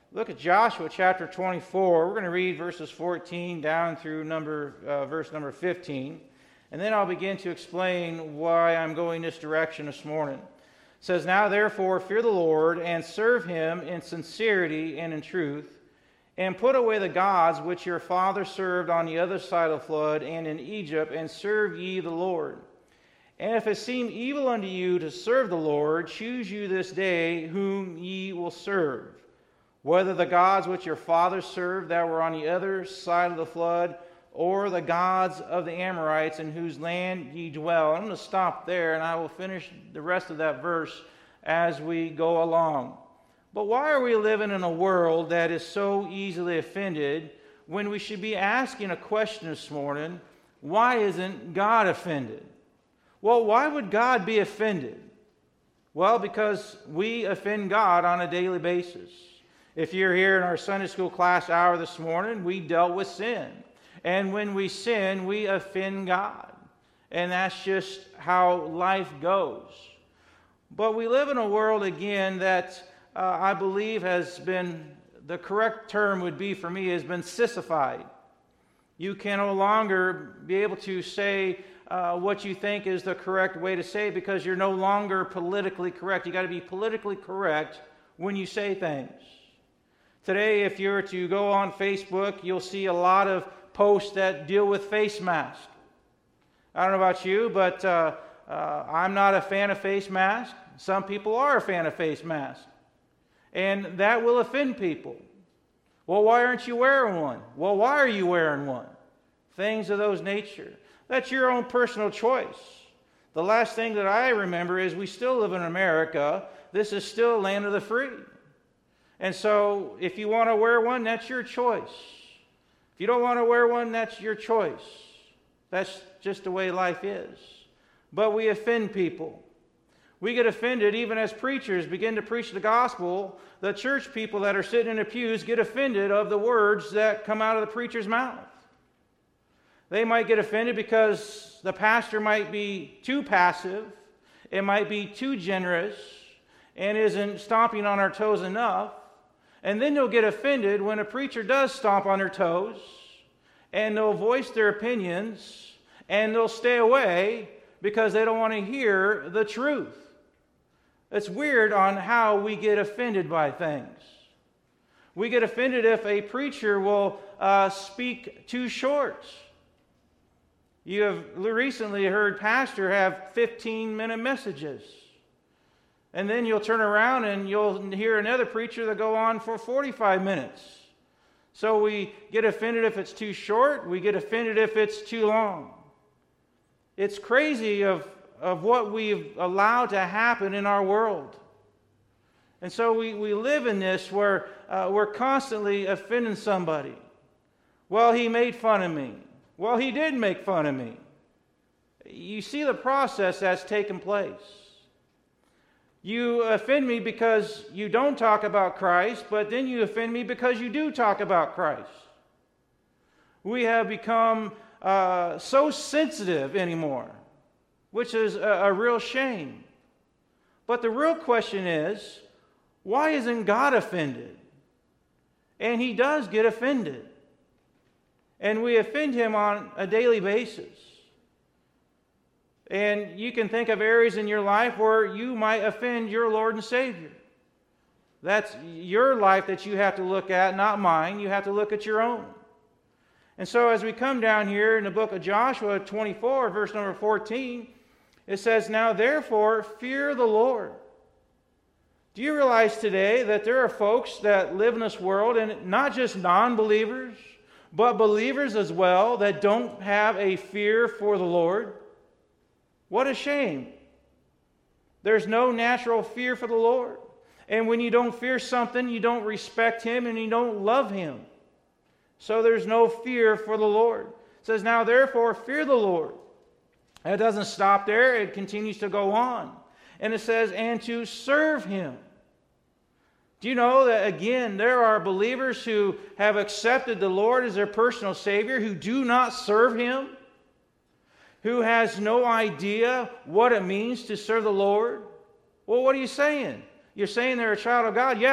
Look at Joshua chapter 24. We're going to read verses 14 down through verse number 15. And then I'll begin to explain why I'm going this direction this morning. It says, "Now therefore fear the Lord, and serve him in sincerity and in truth, and put away the gods which your father served on the other side of the flood and in Egypt, and serve ye the Lord. And if it seem evil unto you to serve the Lord, choose you this day whom ye will serve, whether the gods which your fathers served that were on the other side of the flood, or the gods of the Amorites in whose land ye dwell." I'm going to stop there, and I will finish the rest of that verse as we go along. But why are we living in a world that is so easily offended when we should be asking a question this morning, why isn't God offended? Well, why would God be offended? Well, because we offend God on a daily basis. If you're here in our Sunday school class hour this morning, we dealt with sin. And when we sin, we offend God. And that's just how life goes. But we live in a world, again, that I believe has been, the correct term would be for me, has been sissified. You can no longer be able to say what you think is the correct way to say, because you're no longer politically correct. You got to be politically correct when you say things. Today, if you were to go on Facebook, you'll see a lot of posts that deal with face masks. I don't know about you, but I'm not a fan of face masks. Some people are a fan of face masks. And that will offend people. Well, why aren't you wearing one? Well, why are you wearing one? Things of those nature. That's your own personal choice. The last thing that I remember is we still live in America. This is still land of the free. And so if you want to wear one, that's your choice. If you don't want to wear one, that's your choice. That's just the way life is. But we offend people. We get offended even as preachers begin to preach the gospel. The church people that are sitting in the pews get offended of the words that come out of the preacher's mouth. They might get offended because the pastor might be too passive, it might be too generous, and isn't stomping on our toes enough. And then they'll get offended when a preacher does stomp on their toes, and they'll voice their opinions, and they'll stay away because they don't want to hear the truth. It's weird on how we get offended by things. We get offended if a preacher will speak too short. You have recently heard pastor have 15-minute messages. And then you'll turn around and you'll hear another preacher that go on for 45 minutes. So we get offended if it's too short. We get offended if it's too long. It's crazy of what we've allowed to happen in our world. And so we live in this where we're constantly offending somebody. Well, he made fun of me. Well, he did make fun of me. You see the process that's taken place. You offend me because you don't talk about Christ, but then you offend me because you do talk about Christ. We have become so sensitive anymore, which is a real shame. But the real question is, why isn't God offended? And he does get offended. And we offend him on a daily basis. And you can think of areas in your life where you might offend your Lord and Savior. That's your life that you have to look at, not mine. You have to look at your own. And so as we come down here in the book of Joshua 24, verse number 14, it says, "Now therefore fear the Lord." Do you realize today that there are folks that live in this world, and not just non-believers, but believers as well, that don't have a fear for the Lord? What a shame. There's no natural fear for the Lord. And when you don't fear something, you don't respect him and you don't love him. So there's no fear for the Lord. It says, "Now therefore fear the Lord." It doesn't stop there. It continues to go on. And it says, "and to serve him." Do you know that, again, there are believers who have accepted the Lord as their personal Savior who do not serve him? Who has no idea what it means to serve the Lord? Well, what are you saying? You're saying they're a child of God. Yeah,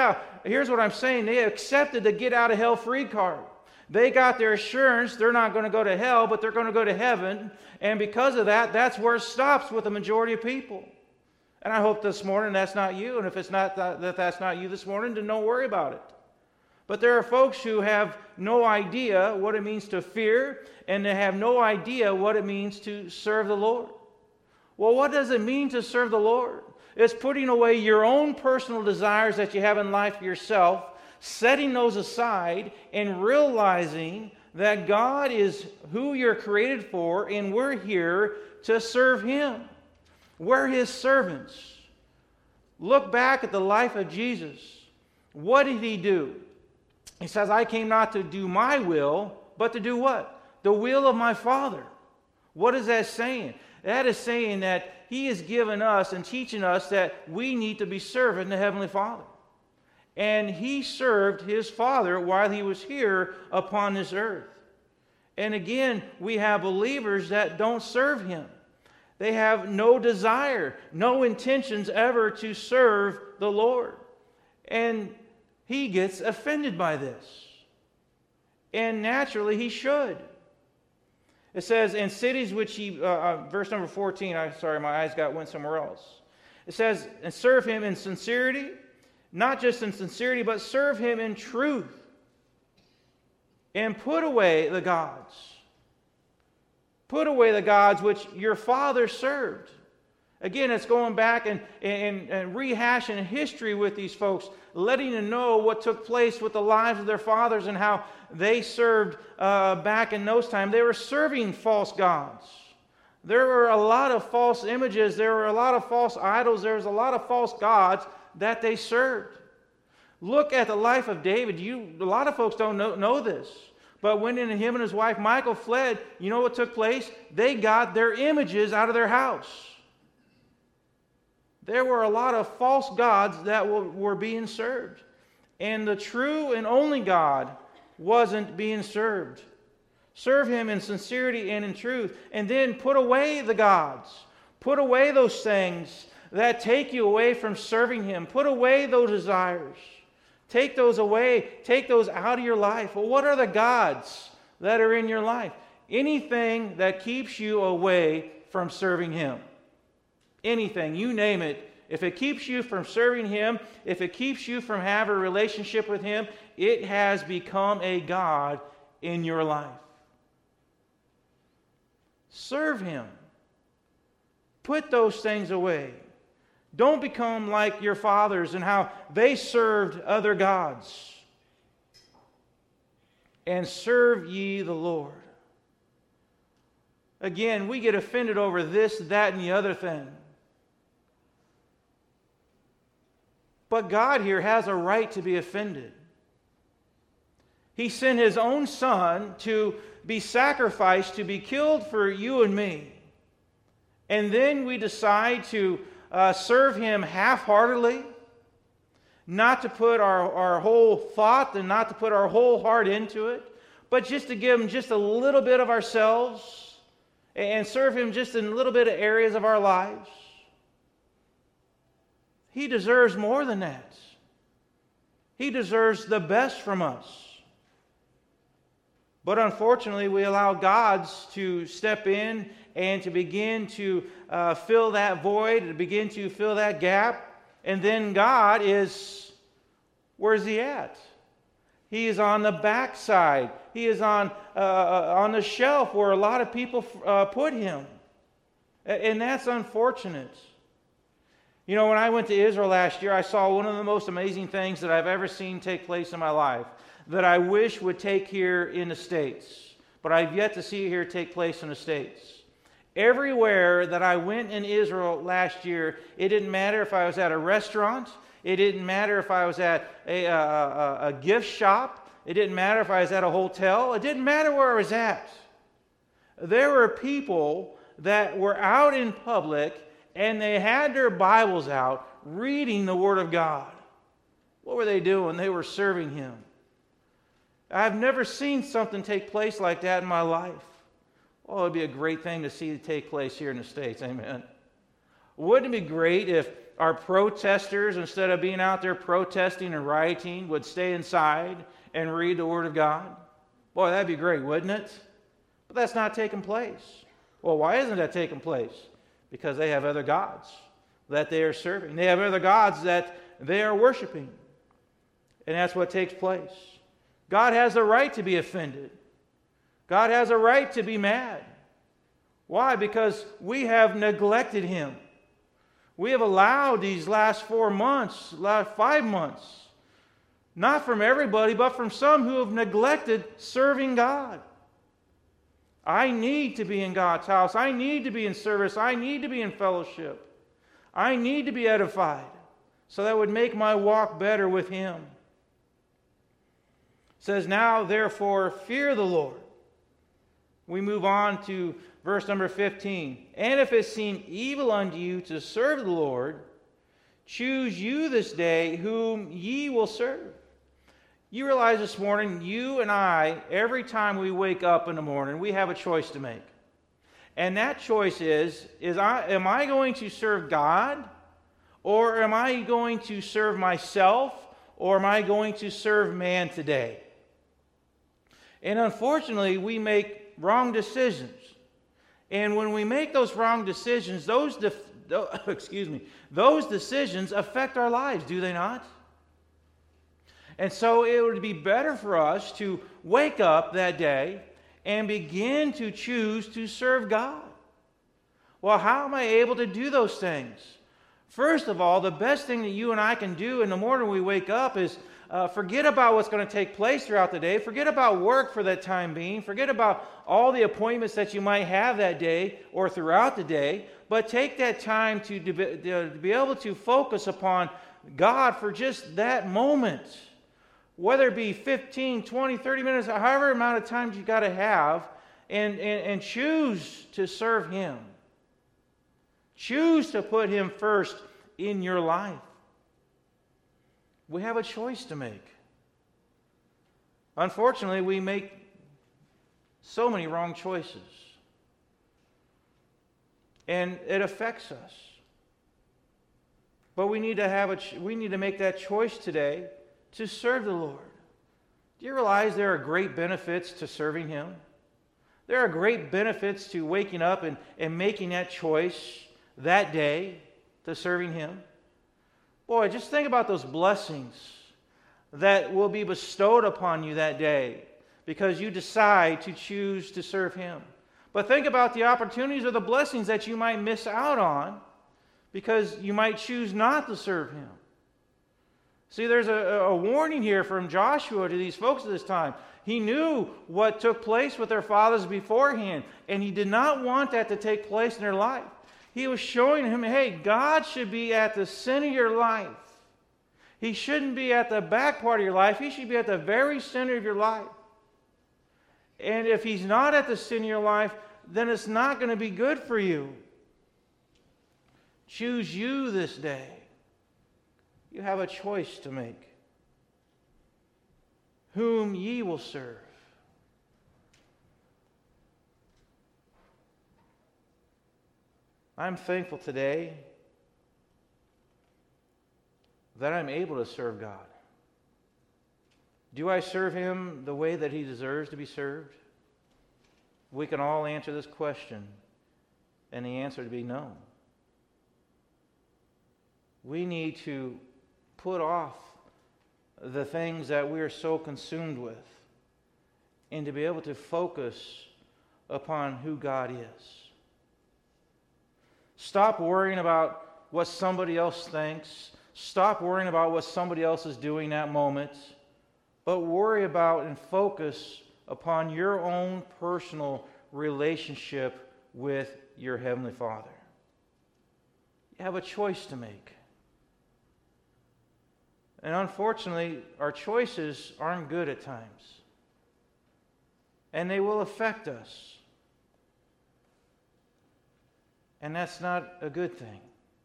here's what I'm saying. They accepted the get out of hell free card. They got their assurance they're not going to go to hell, but they're going to go to heaven. And because of that, that's where it stops with the majority of people. And I hope this morning that's not you. And if it's not that's not you this morning, then don't worry about it. But there are folks who have no idea what it means to fear, and they have no idea what it means to serve the Lord. Well, what does it mean to serve the Lord? It's putting away your own personal desires that you have in life for yourself, setting those aside, and realizing that God is who you're created for, and we're here to serve Him. We're His servants. Look back at the life of Jesus. What did He do? He says, I came not to do my will, but to do what? The will of my Father. What is that saying? That is saying that He has given us and teaching us that we need to be serving the Heavenly Father. And He served His Father while He was here upon this earth. And again, we have believers that don't serve Him. They have no desire, no intentions ever to serve the Lord. And He gets offended by this. And naturally, He should. It says, in cities which He, verse number 14, my eyes went somewhere else. It says, and serve Him in sincerity, not just in sincerity, but serve Him in truth. And put away the gods. Put away the gods which your father served. Again, it's going back and rehashing history with these folks, letting them know what took place with the lives of their fathers and how they served back in those times. They were serving false gods. There were a lot of false images. There were a lot of false idols. There was a lot of false gods that they served. Look at the life of David. A lot of folks don't know this. But when him and his wife Michal fled, you know what took place? They got their images out of their house. There were a lot of false gods that were being served. And the true and only God wasn't being served. Serve Him in sincerity and in truth. And then put away the gods. Put away those things that take you away from serving Him. Put away those desires. Take those away. Take those out of your life. Well, what are the gods that are in your life? Anything that keeps you away from serving Him. Anything, you name it. If it keeps you from serving Him, if it keeps you from having a relationship with Him, it has become a god in your life. Serve Him. Put those things away. Don't become like your fathers and how they served other gods. And serve ye the Lord. Again, we get offended over this, that, and the other thing. But God here has a right to be offended. He sent His own Son to be sacrificed, to be killed for you and me. And then we decide to serve Him half-heartedly, not to put our whole thought and not to put our whole heart into it, but just to give Him just a little bit of ourselves and serve Him just in a little bit of areas of our lives. He deserves more than that. He deserves the best from us. But unfortunately, we allow gods to step in and to begin to fill that void, to begin to fill that gap. And then God is, where's He at? He is on the backside. He is on the shelf where a lot of people put Him. And that's unfortunate. You know, when I went to Israel last year, I saw one of the most amazing things that I've ever seen take place in my life that I wish would take here in the States. But I've yet to see it here take place in the States. Everywhere that I went in Israel last year, it didn't matter if I was at a restaurant. It didn't matter if I was at a gift shop. It didn't matter if I was at a hotel. It didn't matter where I was at. There were people that were out in public and they had their Bibles out reading the Word of God. What were they doing? They were serving Him. I've never seen something take place like that in my life. Oh, it'd be a great thing to see take place here in the States. Amen. Wouldn't it be great if our protesters, instead of being out there protesting and rioting, would stay inside and read the Word of God? Boy, that'd be great, wouldn't it? But that's not taking place. Well, why isn't that taking place? Because they have other gods that they are serving. They have other gods that they are worshiping. And that's what takes place. God has a right to be offended. God has a right to be mad. Why? Because we have neglected Him. We have allowed these last 4 months, last 5 months, not from everybody, but from some who have neglected serving God. I need to be in God's house. I need to be in service. I need to be in fellowship. I need to be edified. So that would make my walk better with Him. It says, now therefore fear the Lord. We move on to verse number 15. And if it seem evil unto you to serve the Lord, choose you this day whom ye will serve. You realize this morning, you and I, every time we wake up in the morning, we have a choice to make. And that choice am I going to serve God? Or am I going to serve myself? Or am I going to serve man today? And unfortunately, we make wrong decisions. And when we make those wrong decisions, those decisions affect our lives, do they not? And so it would be better for us to wake up that day and begin to choose to serve God. Well, how am I able to do those things? First of all, the best thing that you and I can do in the morning we wake up is forget about what's going to take place throughout the day. Forget about work for that time being. Forget about all the appointments that you might have that day or throughout the day. But take that time to be able to focus upon God for just that moment. Whether it be 15, 20, 30 minutes, however amount of time you got to have, and choose to serve Him. Choose to put Him first in your life. We have a choice to make. Unfortunately, we make so many wrong choices. And it affects us. But we need to make that choice today to serve the Lord. Do you realize there are great benefits to serving Him? There are great benefits to waking up and making that choice that day to serving Him. Boy, just think about those blessings that will be bestowed upon you that day because you decide to choose to serve Him. But think about the opportunities or the blessings that you might miss out on because you might choose not to serve Him. See, there's a warning here from Joshua to these folks at this time. He knew what took place with their fathers beforehand, and he did not want that to take place in their life. He was showing him, hey, God should be at the center of your life. He shouldn't be at the back part of your life. He should be at the very center of your life. And if He's not at the center of your life, then it's not going to be good for you. Choose you this day. You have a choice to make. Whom ye will serve. I'm thankful today that I'm able to serve God. Do I serve Him the way that He deserves to be served? We can all answer this question, and the answer to be no. We need to put off the things that we are so consumed with and to be able to focus upon who God is. Stop worrying about what somebody else thinks. Stop worrying about what somebody else is doing that moment. But worry about and focus upon your own personal relationship with your Heavenly Father. You have a choice to make. And unfortunately, our choices aren't good at times. And they will affect us. And that's not a good thing.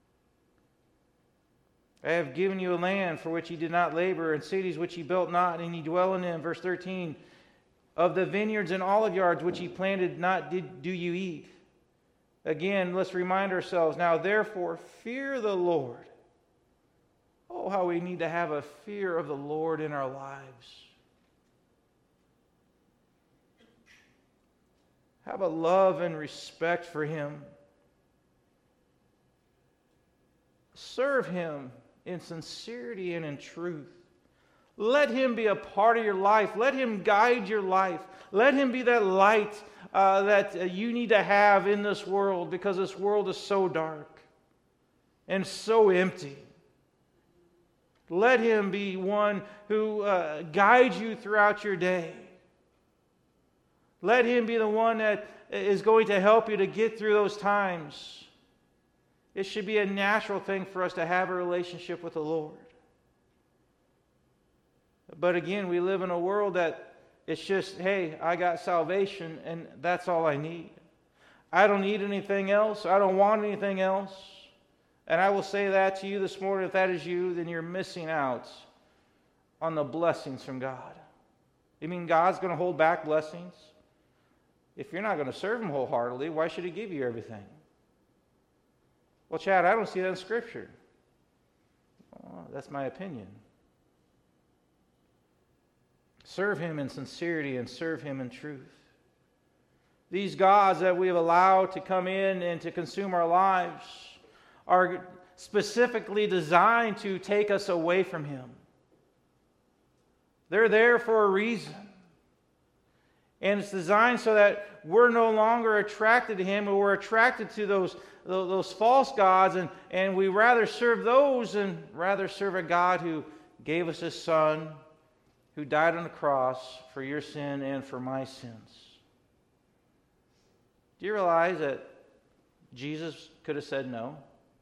I have given you a land for which ye did not labor, and cities which ye built not, and ye dwell in them. Verse 13, of the vineyards and olive yards which ye planted not do you eat. Again, let's remind ourselves, now therefore fear the Lord Oh, how we need to have a fear of the Lord in our lives. Have a love and respect for Him. Serve Him in sincerity and in truth. Let Him be a part of your life. Let Him guide your life. Let Him be that light that you need to have in this world, because this world is so dark and so empty. Let Him be one who guides you throughout your day. Let Him be the one that is going to help you to get through those times. It should be a natural thing for us to have a relationship with the Lord. But again, we live in a world that it's just, hey, I got salvation and that's all I need. I don't need anything else. I don't want anything else. And I will say that to you this morning. If that is you, then you're missing out on the blessings from God. You mean God's going to hold back blessings? If you're not going to serve Him wholeheartedly, why should He give you everything? Well, Chad, I don't see that in Scripture. Well, that's my opinion. Serve Him in sincerity and serve Him in truth. These gods that we have allowed to come in and to consume our lives are specifically designed to take us away from Him. They're there for a reason. And it's designed so that we're no longer attracted to Him, but we're attracted to those false gods, and we rather serve those and rather serve a God who gave us His Son, who died on the cross for your sin and for my sins. Do you realize that Jesus could have said no?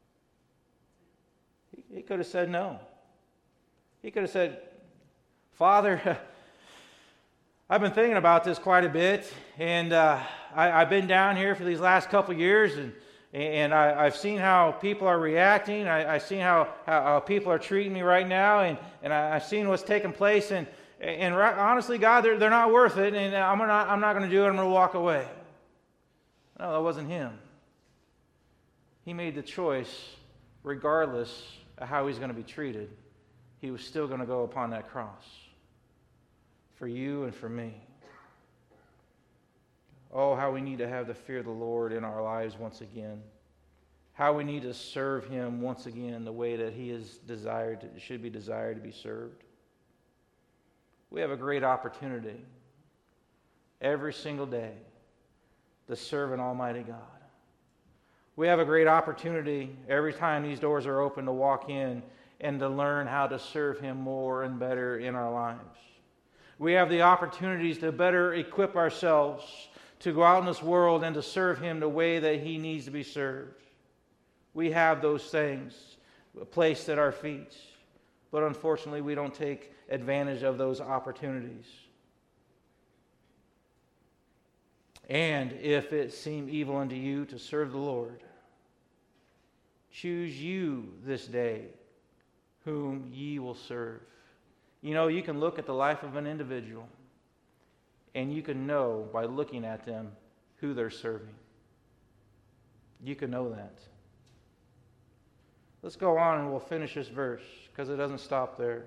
He could have said no. He could have said, Father, I've been thinking about this quite a bit, and I've been down here for these last couple of years, and I've seen how people are reacting. I've seen how people are treating me right now, and I've seen what's taking place, and honestly, God, they're not worth it, and I'm not going to do it. I'm going to walk away. No, that wasn't Him. He made the choice, regardless of how He's going to be treated. He was still going to go upon that cross for you and for me. Oh, how we need to have the fear of the Lord in our lives once again. How we need to serve Him once again the way that He is should be desired to be served. We have a great opportunity every single day to serve an almighty God. We have a great opportunity every time these doors are open to walk in and to learn how to serve Him more and better in our lives. We have the opportunities to better equip ourselves to go out in this world and to serve Him the way that He needs to be served. We have those things placed at our feet, but unfortunately we don't take advantage of those opportunities. And if it seem evil unto you to serve the Lord, choose you this day whom ye will serve. You know, you can look at the life of an individual and you can know by looking at them who they're serving. You can know that. Let's go on and we'll finish this verse because it doesn't stop there.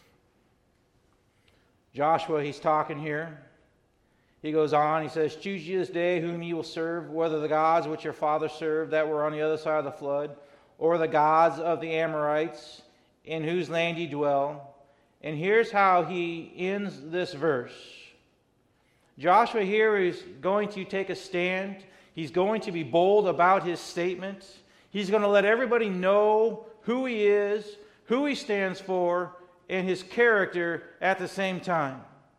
Joshua, he's talking here. He goes on, he says, choose ye this day whom ye will serve, whether the gods which your fathers served that were on the other side of the flood, or the gods of the Amorites, in whose land ye dwell. And here's how he ends this verse. Joshua here is going to take a stand. He's going to be bold about his statement. He's going to let everybody know who he is, who he stands for, and his character at the same time.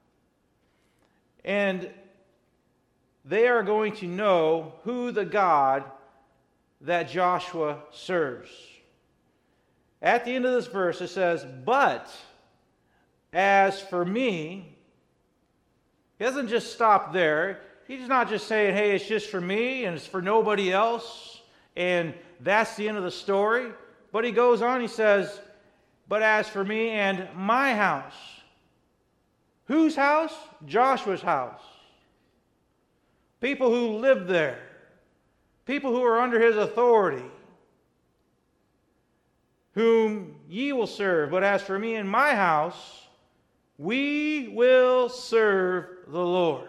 And they are going to know who the God that Joshua serves. At the end of this verse it says, but as for me, he doesn't just stop there. He's not just saying, hey, it's just for me and it's for nobody else, and that's the end of the story. But he goes on, he says, but as for me and my house. Whose house? Joshua's house. People who lived there. People who are under his authority. whom ye will serve. But as for me and my house, we will serve the Lord.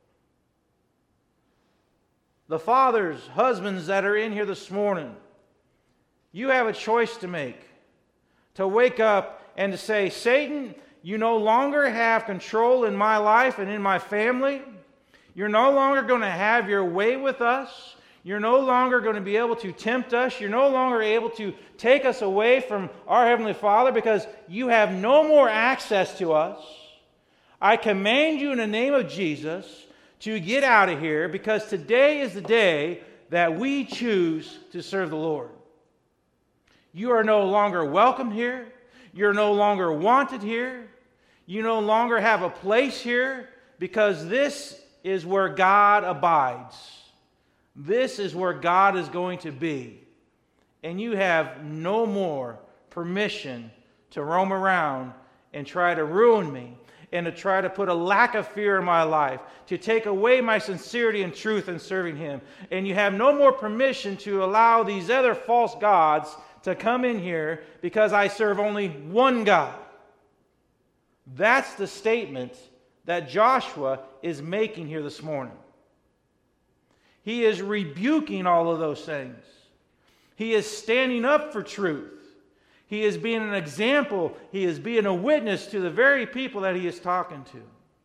The fathers, husbands that are in here this morning, you have a choice to make. To wake up and to say, Satan, you no longer have control in my life and in my family. You're no longer going to have your way with us. You're no longer going to be able to tempt us. You're no longer able to take us away from our Heavenly Father because you have no more access to us. I command you in the name of Jesus to get out of here, because today is the day that we choose to serve the Lord. You are no longer welcome here. You're no longer wanted here. You no longer have a place here, because this is where God abides. This is where God is going to be. And you have no more permission to roam around and try to ruin me, and to try to put a lack of fear in my life, to take away my sincerity and truth in serving Him. And you have no more permission to allow these other false gods to come in here, because I serve only one God. That's the statement that Joshua is making here this morning. He is rebuking all of those things. He is standing up for truth. He is being an example. He is being a witness to the very people that he is talking to.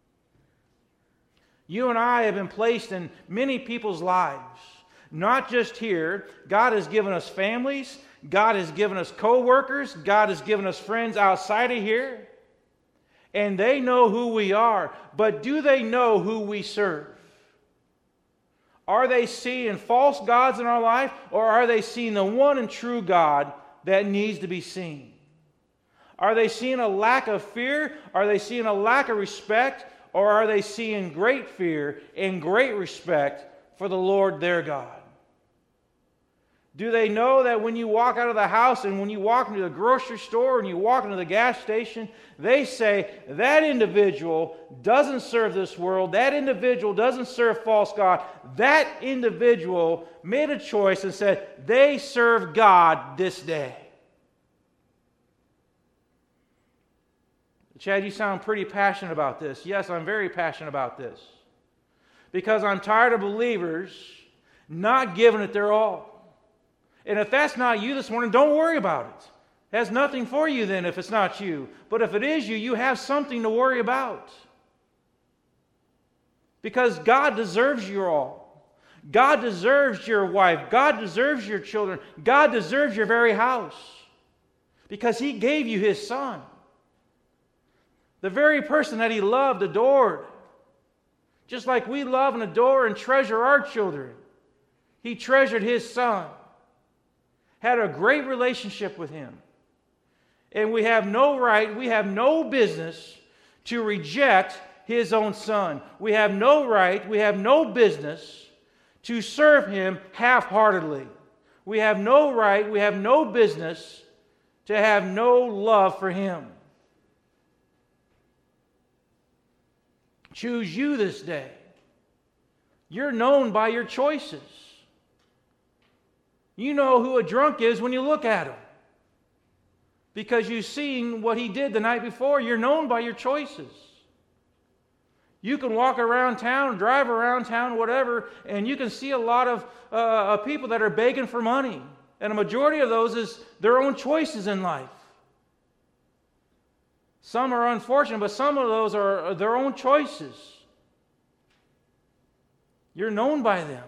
You and I have been placed in many people's lives. Not just here. God has given us families. God has given us co-workers. God has given us friends outside of here. And they know who we are. But do they know who we serve? Are they seeing false gods in our life? Or are they seeing the one and true God that needs to be seen? Are they seeing a lack of fear? Are they seeing a lack of respect? Or are they seeing great fear and great respect for the Lord their God? Do they know that when you walk out of the house and when you walk into the grocery store and you walk into the gas station, they say, that individual doesn't serve this world, that individual doesn't serve false God, that individual made a choice and said, they serve God this day. Chad, you sound pretty passionate about this. Yes, I'm very passionate about this. Because I'm tired of believers not giving it their all. And if that's not you this morning, don't worry about it. It has nothing for you then if it's not you. But if it is you, you have something to worry about. Because God deserves your all. God deserves your wife. God deserves your children. God deserves your very house. Because He gave you His Son. The very person that He loved, adored. Just like we love and adore and treasure our children. He treasured His Son. Had a great relationship with Him. And we have no right, we have no business to reject His own Son. We have no right, we have no business to serve Him half-heartedly. We have no right, we have no business to have no love for Him. Choose you this day. You're known by your choices. You know who a drunk is when you look at him. Because you've seen what he did the night before. You're known by your choices. You can walk around town, drive around town, whatever, and you can see a lot of people that are begging for money. And a majority of those is their own choices in life. Some are unfortunate, but some of those are their own choices. You're known by them.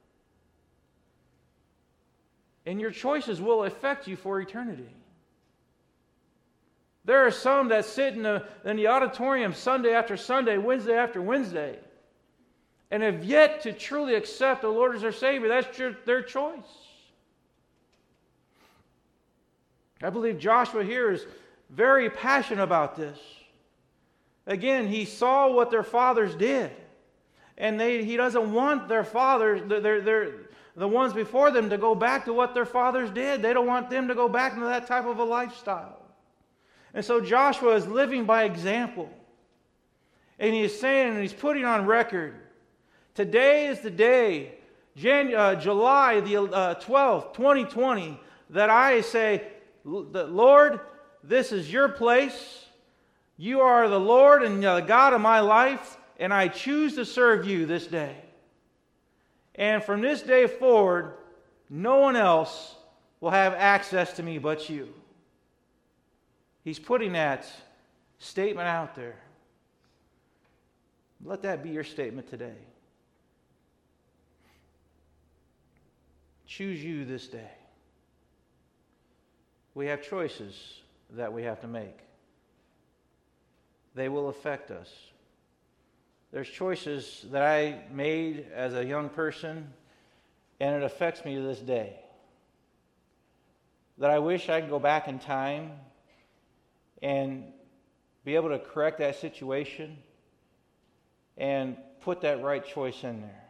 And your choices will affect you for eternity. There are some that sit in the auditorium Sunday after Sunday, Wednesday after Wednesday, and have yet to truly accept the Lord as their Savior. That's their choice. I believe Joshua here is very passionate about this. Again, he saw what their fathers did. And he doesn't want their fathers, the ones before them, to go back to what their fathers did. They don't want them to go back into that type of a lifestyle. And so Joshua is living by example. And he is saying, and he's putting on record, today is the day, July the 12th, 2020, that I say, Lord, this is your place. You are the Lord and the God of my life, and I choose to serve you this day. And from this day forward, no one else will have access to me but you. He's putting that statement out there. Let that be your statement today. Choose you this day. We have choices that we have to make. They will affect us. There's choices that I made as a young person, and it affects me to this day. That I wish I could go back in time and be able to correct that situation and put that right choice in there.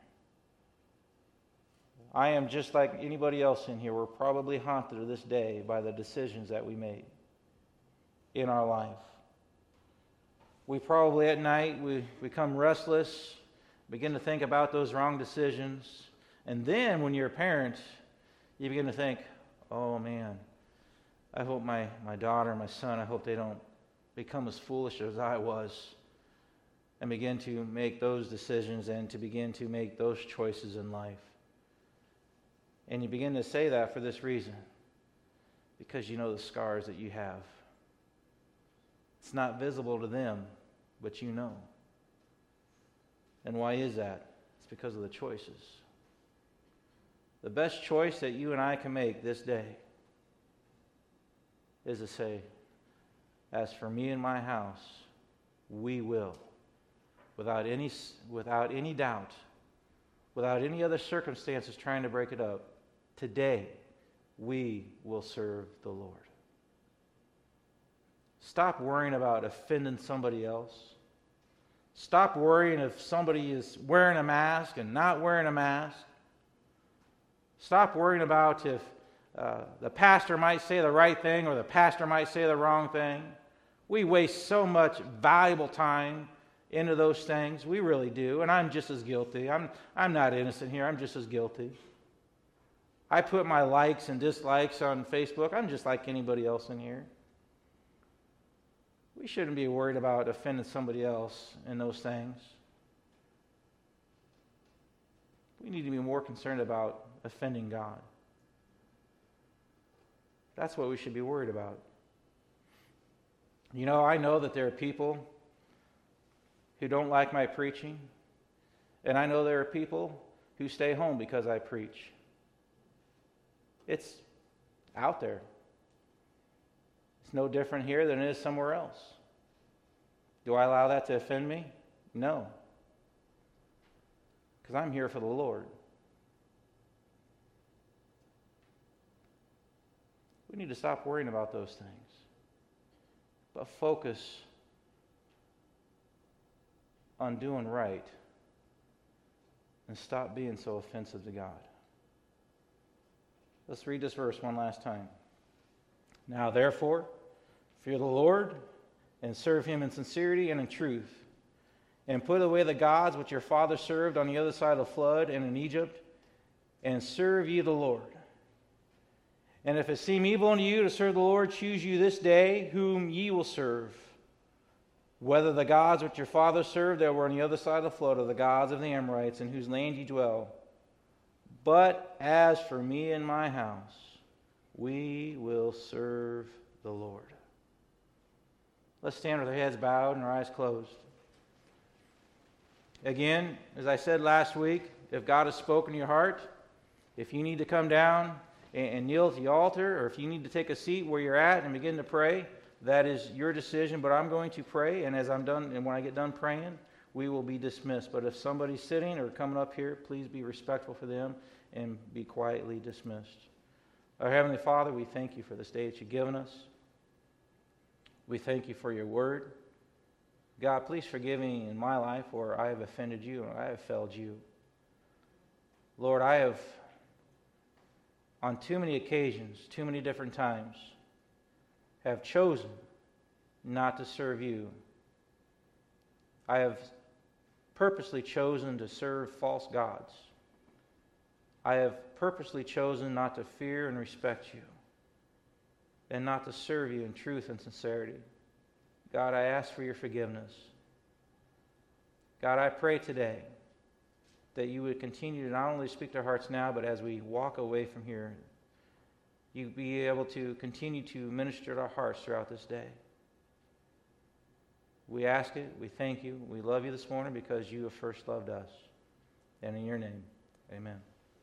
I am just like anybody else in here. We're probably haunted to this day by the decisions that we made in our life. We probably at night, we become restless, begin to think about those wrong decisions. And then when you're a parent, you begin to think, oh man, I hope my daughter, my son, I hope they don't become as foolish as I was, and begin to make those decisions and to begin to make those choices in life. And you begin to say that for this reason, because you know the scars that you have. It's not visible to them, but you know. And why is that? It's because of the choices. The best choice that you and I can make this day is to say, as for me and my house, we will, without any doubt, without any other circumstances trying to break it up, today we will serve the Lord. Stop worrying about offending somebody else. Stop worrying if somebody is wearing a mask and not wearing a mask. Stop worrying about if the pastor might say the right thing or the pastor might say the wrong thing. We waste so much valuable time into those things. We really do. And I'm just as guilty. I'm not innocent here. I'm just as guilty. I put my likes and dislikes on Facebook. I'm just like anybody else in here. We shouldn't be worried about offending somebody else in those things. We need to be more concerned about offending God. That's what we should be worried about. You know, I know that there are people who don't like my preaching, and I know there are people who stay home because I preach. It's out there. It's no different here than it is somewhere else. Do I allow that to offend me? No. Because I'm here for the Lord. We need to stop worrying about those things, but focus on doing right and stop being so offensive to God. Let's read this verse one last time. Now, therefore, fear the Lord and serve him in sincerity and in truth, and put away the gods which your father served on the other side of the flood and in Egypt, and serve ye the Lord. And if it seem evil unto you to serve the Lord, choose you this day whom ye will serve, whether the gods which your fathers served that were on the other side of the flood, or the gods of the Amorites, in whose land ye dwell. But as for me and my house, we will serve the Lord. Let's stand with our heads bowed and our eyes closed. Again, as I said last week, if God has spoken to your heart, if you need to come down and kneel at the altar, or if you need to take a seat where you're at and begin to pray, that is your decision. But I'm going to pray, and as I'm done, and when I get done praying, we will be dismissed. But if somebody's sitting or coming up here, please be respectful for them and be quietly dismissed. Our Heavenly Father, we thank you for this day that you've given us. We thank you for your word. God, please forgive me in my life where I have offended you and I have failed you. Lord, I have, on too many occasions, too many different times, have chosen not to serve you. I have purposely chosen to serve false gods. I have purposely chosen not to fear and respect you. and not to serve you in truth and sincerity. God, I ask for your forgiveness. God, I pray today that you would continue to not only speak to our hearts now, but as we walk away from here, you be able to continue to minister to our hearts throughout this day. We ask it, we thank you, we love you this morning because you have first loved us. And in your name, amen.